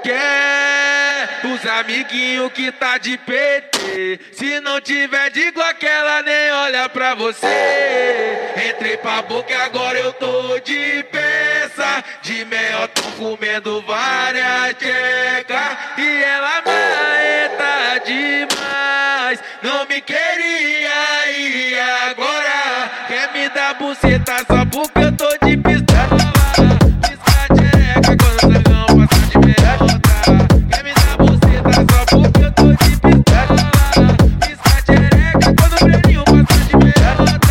quer os amiguinhos que tá de PT. Se não tiver de Glock, ela nem olha pra você. Entrei pra boca e agora eu tô de peça. De meiotão comendo várias tchecas. E ela marreta demais. Não me queria e agora quer me dar buceta só porque eu tô de pistola. Pisca tchereca quando o sangão passa de meiota. Quer me dar buceta só porque eu tô de pistola. Pisca tchereca quando o breninho passa de meiota.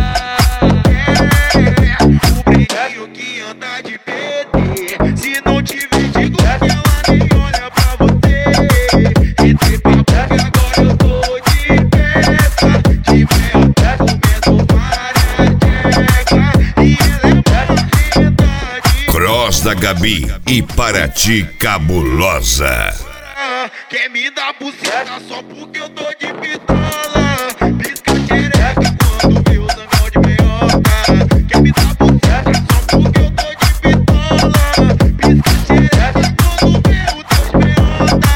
O breninho que anda de PT. Se não tiver de Glock, ela nem olha pra você. Entrei pra boca e agora eu tô de peça. De meiota comendo várias tchecas. E ela é marreta demais. Cross da Gabi e Paraty Cabulosa. Quer me dar buceta só porque eu tô de pistola. Pisca tchereca quando vê o sangão de meiota. Quer me dar buceta só porque eu tô de pistola. Pisca tchereca quando vê o teu de meiota.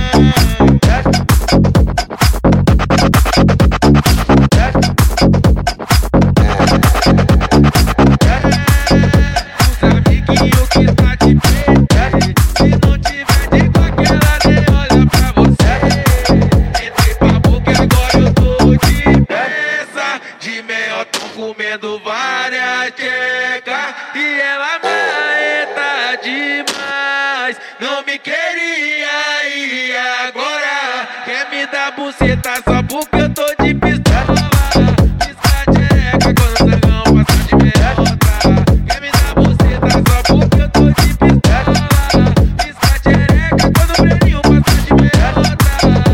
Os amiguinhos que tá de PT. Se não tiver de Glock, ela nem olha pra você. Entrei pra boca e agora eu tô de peça. De meiotão comendo várias tchecas. E ela marreta demais. Não me queria e agora quer me dar buceta só porque eu tô de pistola. Pisca tchereca quando o sangão passa de meiota. Quer me dar buceta só porque eu tô de pistola. Pisca tchereca quando o breninho passa de meiota.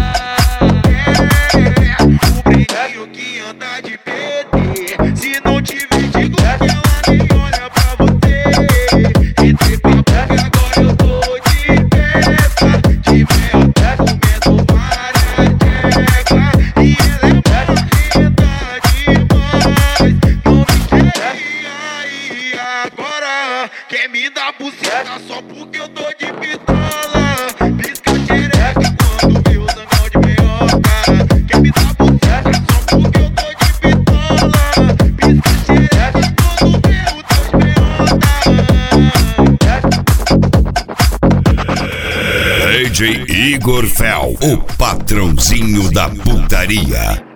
O breninho que anda de PT. Se não tiver de Glock, ela nem olha pra você. Entrei pra boca e agora eu tô de peça. De meiota comendo várias tchecas. E ela é marreta demais. Não me queria e agora quer me dar buceta só porque eu tô de pistola. Pisca tchereca quando vê o sangão de meiota. Quer me dar buceta só porque eu tô de pistola. Pisca tchereca quando vê o teu de meiota. DJ Igor Fel, o patrãozinho da putaria.